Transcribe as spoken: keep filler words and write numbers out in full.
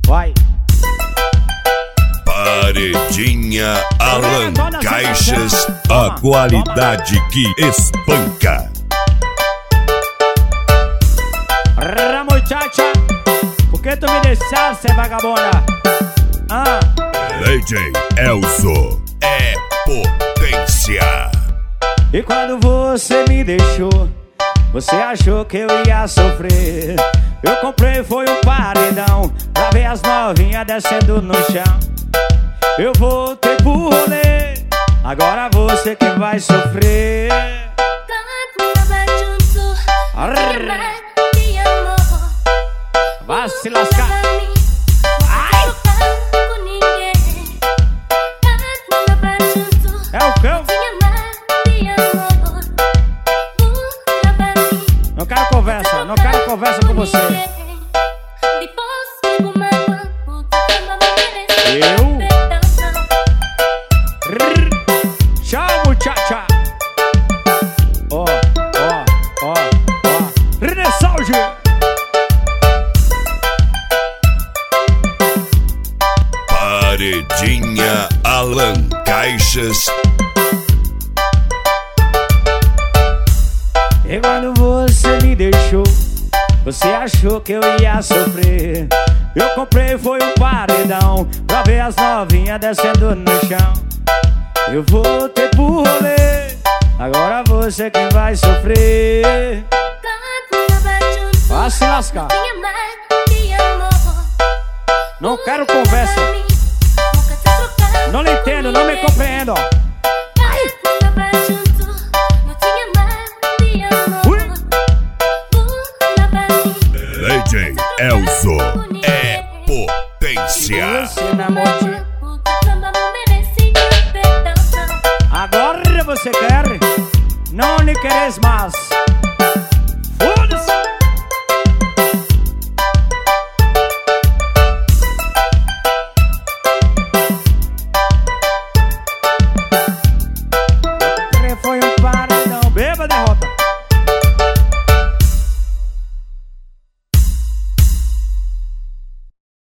Vai. Paredinha Alan Caixas, a qualidade que espanca. Rá, muchacha, por que tu me deixaste, vagabunda? Ah. D J Elzo é potência. E quando você me deixou, você achou que eu ia sofrer. Eu comprei foi um paredão pra ver as novinhas descendo no chão. Eu voltei pro rolê, agora você que vai sofrer. Vai se lascar. Ai! É o cão. Não quero conversa, não quero conversa com você. Eu? Tchau, muchacha. Ó, ó, ó, ó. Renessalge. Paredinha Alan Caixas. E quando você me deixou, você achou que eu ia sofrer. Eu comprei foi um paredão pra ver as novinhas descendo no chão. Eu voltei pro rolê, agora você quem vai sofrer. Vai se lascar. Não quero conversa. Não lhe entendo, não me compreendo. D J Elzo é potência. Agora você quer? Não lhe queres mais. Foda-se. Foi um